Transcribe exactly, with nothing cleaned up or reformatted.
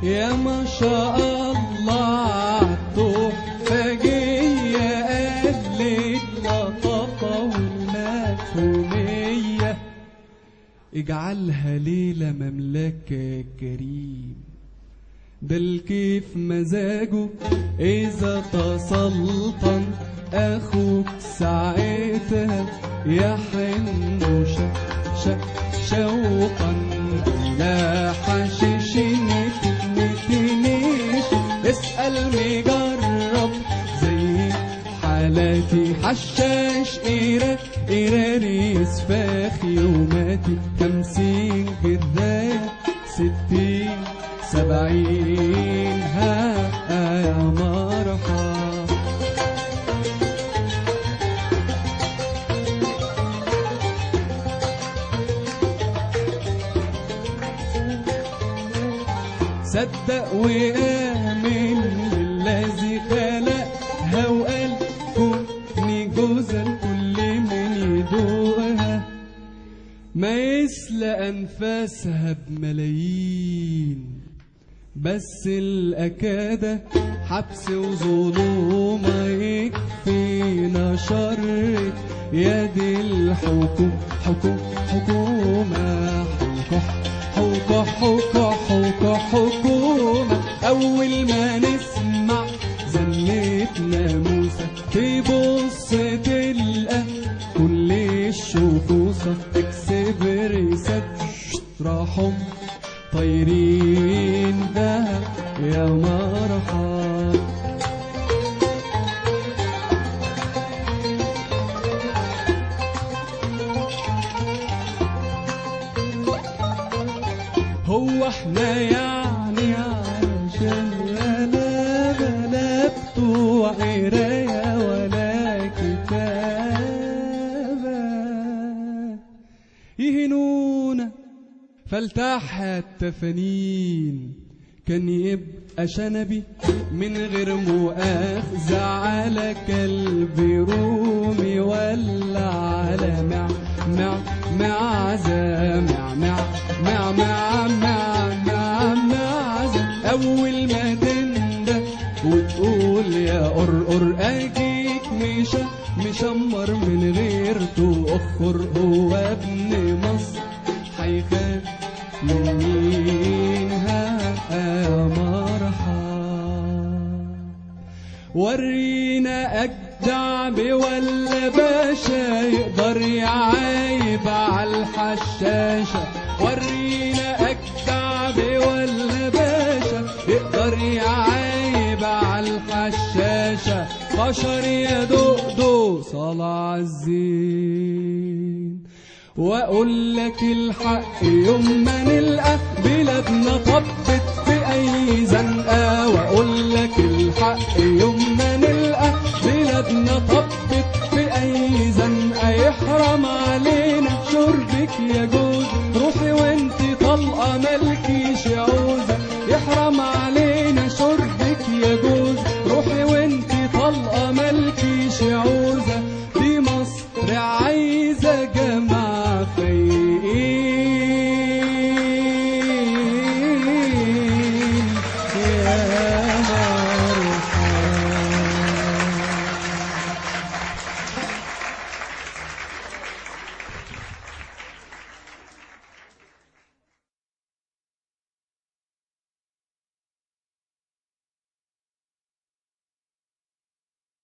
يا ما شاء الله عالتحفة جاية قبل اللطافة والمفهومية. اجعلها ليلة مملكة يا كريم، ده الكيف مزاجه إذا تسلطن أخوك ساعتها يحن شق شوقا لا حشيش نتنيش. اسأل مجرب زي حالاتي حشاش إيرا إيرانيس فاخي وماتي خمسين كذاب ستين سبعين ها يا مرحبا. صدق وآمن بالذي خلقها وقال كوني جوزة لكل من يدوقها، ما يسلى أنفاسها بملايين، بس الأكادة حبس وظلومة يكفينا شر يد الحكومة حكومة حكومة حكومة حكومة. أول ما نسمع زنة ناموسة تبص تلقى كل الشخوصة تكسب رسالة راحهم طايرين ده يا مرحبا. هو احنا يعني عشان ولا بلا بتوع قراية ولا كتابة يهنونا فلتح التفانين، كان يبقى شنبي من غير مؤاخذة على كلب رومي ولا على مع مع معزة مع مع مع مع مع مع معزة. أول ما تندى وتقول يا قرقر أجيك مش مشمر من غير تأخر، هو ابن مصر حيخاف مين ها يا مرحبا. ورينا أجدع ولا باشا يقدر يعايب على الحشاشة، ورينا أجدع ولا باشا يقدر يعايب على الحشاشة. بشر يا دقدق صلاة الزين، واقول لك الحق يوم ما نلقى بلادنا طبت في اي زنقه، واقول لك الحق يوم ما نلقى بلادنا طبت في اي زنقه. يحرم علينا شربك يا جو